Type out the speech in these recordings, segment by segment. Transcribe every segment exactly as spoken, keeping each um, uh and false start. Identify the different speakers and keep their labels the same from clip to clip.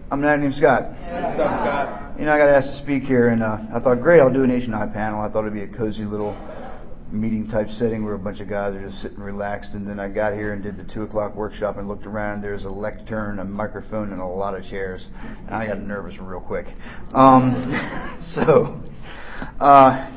Speaker 1: I'm not named Scott.
Speaker 2: Yeah. What's up, Scott?
Speaker 1: You know, I got asked to speak here, and uh, I thought, great, I'll do an H and I panel. I thought it'd be a cozy little meeting type setting where a bunch of guys are just sitting relaxed. And then I got here and did the two o'clock workshop and looked around. And there's a lectern, a microphone, and a lot of chairs. And I got nervous real quick. Um, so, uh,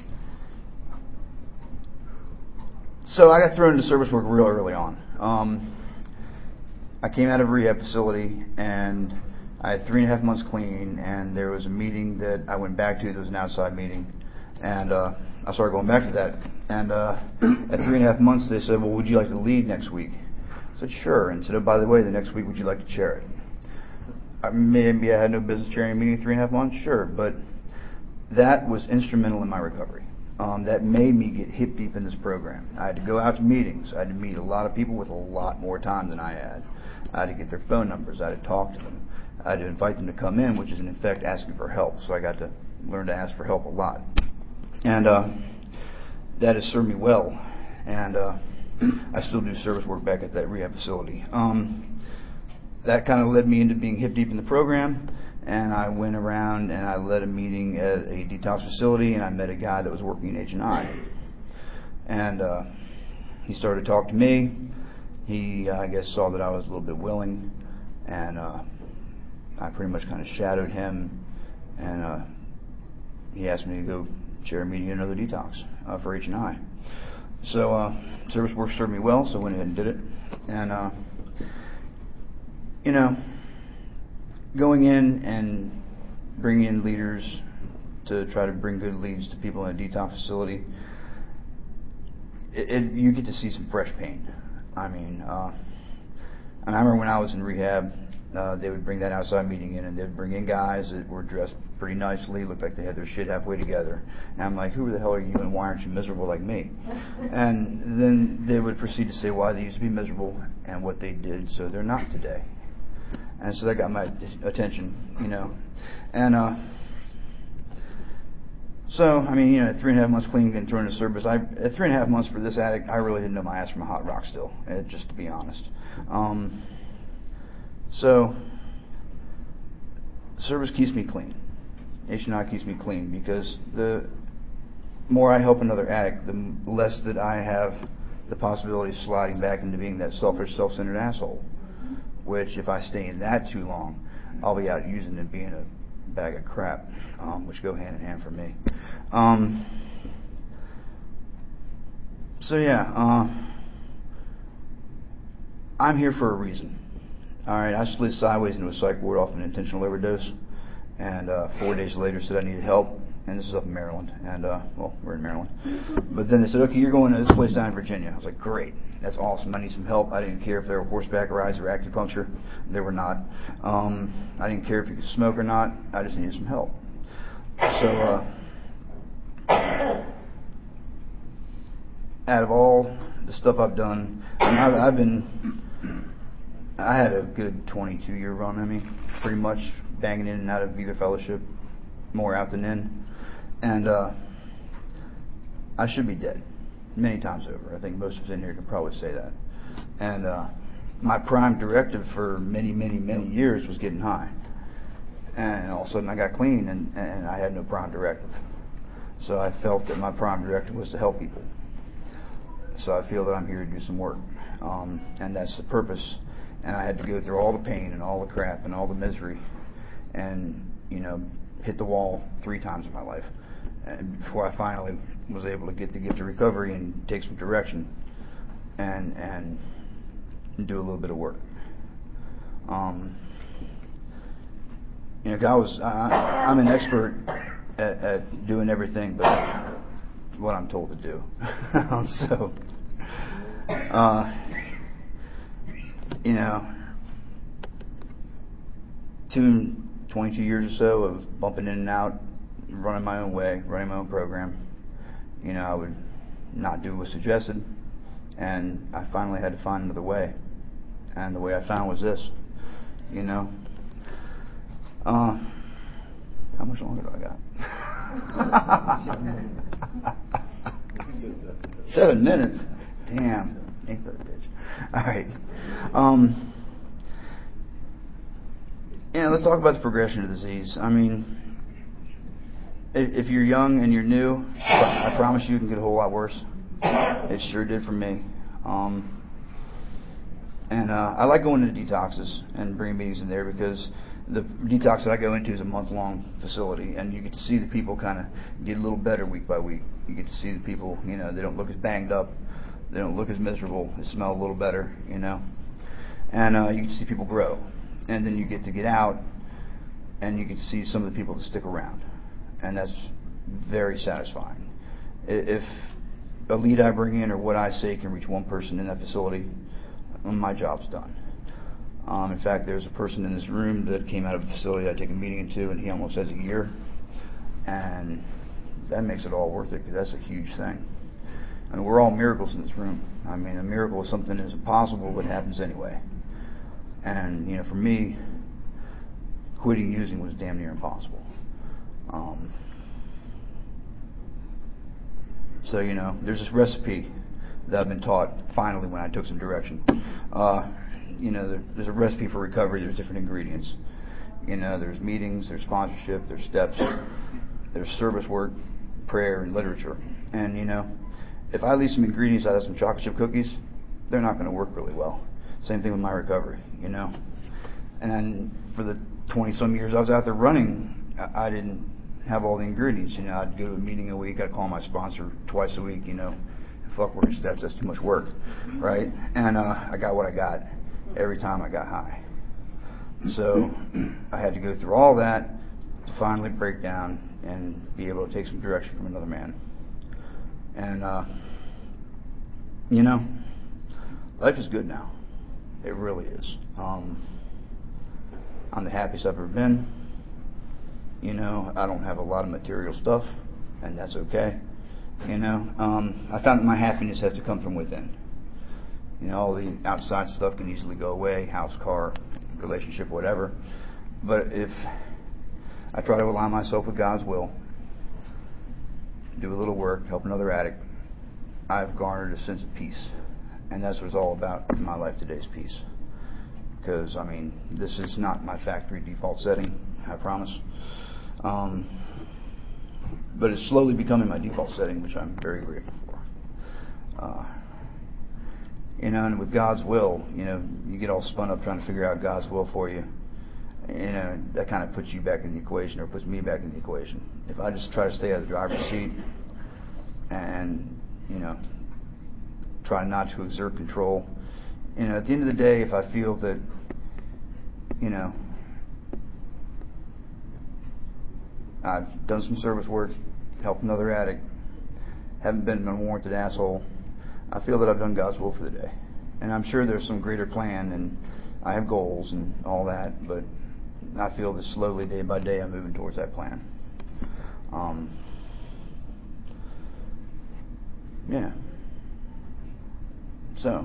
Speaker 1: so I got thrown into service work real early on. Um, I came out of a rehab facility, and I had three and a half months clean, and there was a meeting that I went back to. There was an outside meeting, and uh, I started going back to that. And uh, at three and a half months, they said, well, would you like to lead next week? I said, sure. And said, oh, by the way, the next week, would you like to chair it? I, maybe I had no business chairing a meeting in three and a half months, sure. But that was instrumental in my recovery. Um, that made me get hip deep in this program. I had to go out to meetings. I had to meet a lot of people with a lot more time than I had. I had to get their phone numbers. I had to talk to them. I had to invite them to come in, which is in effect asking for help. So I got to learn to ask for help a lot. And uh, that has served me well. And uh, I still do service work back at that rehab facility. Um, that kind of led me into being hip deep in the program. And I went around and I led a meeting at a detox facility, and I met a guy that was working in H and I. And uh, he started to talk to me. He, I guess, saw that I was a little bit willing, and uh, I pretty much kind of shadowed him, and uh, he asked me to go chair a meeting at another detox uh, for H and I. So uh, service work served me well, so I went ahead and did it. And, uh, you know, going in and bringing in leaders to try to bring good leads to people in a detox facility, it, it, you get to see some fresh pain. I mean, uh, and I remember when I was in rehab, uh, they would bring that outside meeting in, and they'd bring in guys that were dressed pretty nicely, looked like they had their shit halfway together. And I'm like, who the hell are you, and why aren't you miserable like me? And then they would proceed to say why they used to be miserable and what they did so they're not today. And so that got my attention, you know. And uh, so, I mean, you know, at three and a half months clean, getting thrown into service, I, at three and a half months for this addict, I really didn't know my ass from a hot rock still, uh, just to be honest. Um, so, service keeps me clean. H and I keeps me clean, because the more I help another addict, the less that I have the possibility of sliding back into being that selfish, self-centered asshole. Which, if I stay in that too long, I'll be out using and being a bag of crap, um, which go hand in hand for me. Um, so yeah, uh, I'm here for a reason. All right, I slid sideways into a psych ward off an intentional overdose, and uh, four days later said I needed help. And this is up in Maryland, and uh, well, we're in Maryland. But then they said, okay, you're going to this place down in Virginia. I was like, great, that's awesome. I need some help. I didn't care if there were horseback rides or acupuncture. There were not. Um, I didn't care if you could smoke or not. I just needed some help. So, uh, out of all the stuff I've done, I mean, I've, I've been, I had a good twenty-two year run on me, pretty much banging in and out of either fellowship, more out than in. And uh, I should be dead many times over. I think most of us in here can probably say that. And uh, my prime directive for many, many, many years was getting high. And all of a sudden I got clean, and, and I had no prime directive. So I felt that my prime directive was to help people. So I feel that I'm here to do some work. Um, and that's the purpose. And I had to go through all the pain and all the crap and all the misery and, you know, hit the wall three times in my life. And before I finally was able to get the gift of recovery and take some direction and and do a little bit of work. Um, you know, God was, I, I'm an expert at, at doing everything but what I'm told to do. so, uh, you know, two, twenty-two years or so of bumping in and out, running my own way, running my own program. You know, I would not do what was suggested, and I finally had to find another way. And the way I found was this, you know. Uh, how much longer do I got? Seven minutes. Damn. Ain't that a bitch. All right. Um, Yeah, let's talk about the progression of the disease. I mean, if you're young and you're new, I promise you it can get a whole lot worse. It sure did for me. Um, and uh, I like going into detoxes and bringing meetings in there because the detox that I go into is a month-long facility, and you get to see the people kind of get a little better week by week. You get to see the people, you know, they don't look as banged up, they don't look as miserable, they smell a little better, you know. And uh, you get to see people grow. And then you get to get out, and you get to see some of the people that stick around. And that's very satisfying. If a lead I bring in or what I say can reach one person in that facility, my job's done. Um, in fact, there's a person in this room that came out of a facility I take a meeting into, and he almost has a year. And that makes it all worth it, because that's a huge thing. I mean, we're all miracles in this room. I mean, a miracle is something that's impossible, but happens anyway. And, you know, for me, quitting using was damn near impossible. Um, so, you know, there's this recipe that I've been taught finally when I took some direction. Uh, you know, there, there's a recipe for recovery. There's different ingredients. You know, there's meetings, there's sponsorship, there's steps, there's service work, prayer, and literature. And, you know, if I leave some ingredients out of some chocolate chip cookies, they're not going to work really well. Same thing with my recovery, you know. And for the twenty-some years I was out there running, I didn't have all the ingredients. You know, I'd go to a meeting a week. I'd call my sponsor twice a week, you know. Fuck working steps, that's too much work, right? And uh, I got what I got every time I got high. So I had to go through all that to finally break down and be able to take some direction from another man. And, uh, you know, life is good now. It really is. Um, I'm the happiest I've ever been. You know, I don't have a lot of material stuff, and that's okay. You know, um, I found that my happiness has to come from within. You know, all the outside stuff can easily go away, house, car, relationship, whatever. But if I try to align myself with God's will, do a little work, help another addict, I've garnered a sense of peace. And that's what it's all about in my life today, is peace. Because, I mean, this is not my factory default setting, I promise. Um, but it's slowly becoming my default setting, which I'm very grateful for. Uh, you know, and with God's will, you know, you get all spun up trying to figure out God's will for you. You know, that kind of puts you back in the equation, or puts me back in the equation. If I just try to stay out of the driver's seat and, you know, try not to exert control. You know, at the end of the day, if I feel that, you know, I've done some service work, helped another addict, haven't been an unwarranted asshole, I feel that I've done God's will for the day. And I'm sure there's some greater plan, and I have goals and all that, but I feel that slowly, day by day, I'm moving towards that plan. Um, yeah. So,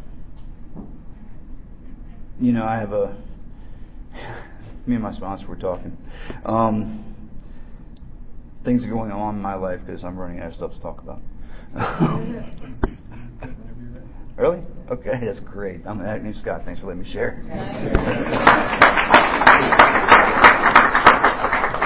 Speaker 1: you know, I have a, me and my sponsor were talking. Um, things are going on in my life because I'm running out of stuff to talk about. Really? Okay, that's great. I'm Nick Scott. Thanks for letting me share.